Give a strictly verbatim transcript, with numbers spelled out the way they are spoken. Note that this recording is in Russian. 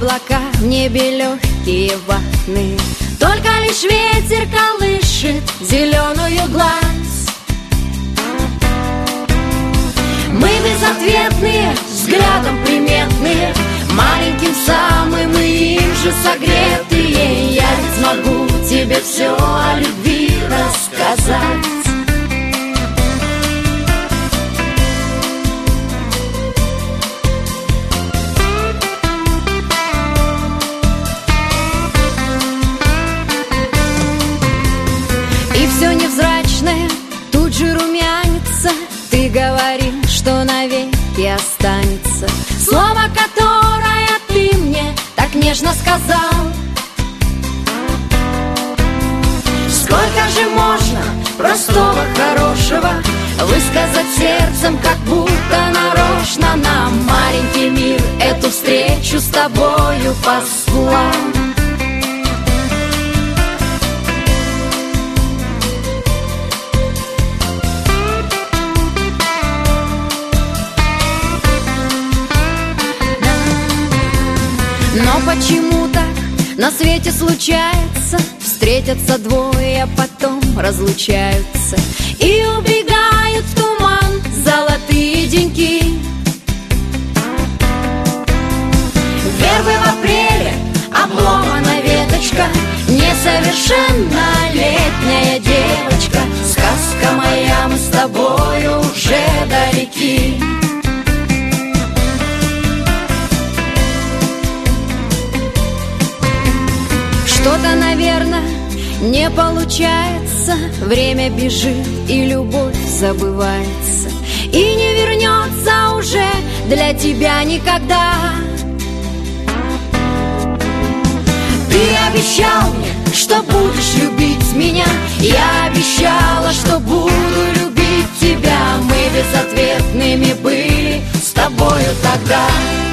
облака в небе легкие ватные, только лишь ветер колышет зеленую гладь. Мы безответные, взглядом приметные, маленьким самым и им же согретые. Я ведь смогу тебе все о любви рассказать. И все невзрачное тут же румянится. Ты говорил, что навеки останется слово, которое ты мне так нежно сказал. Сколько же можно простого хорошего высказать сердцем, как будто нарочно нам маленький мир эту встречу с тобою послал. Но почему так на свете случается? Встретятся двое, а потом разлучаются и убегают в туман золотые деньки. Вербы в апреле, обломана веточка, несовершеннолетняя девочка. Сказка моя, мы с тобою уже далеки. Что-то, наверное, не получается. Время бежит, и любовь забывается, и не вернется уже для тебя никогда. Ты обещал мне, что будешь любить меня. Я обещала, что буду любить тебя. Мы безответными были с тобою тогда.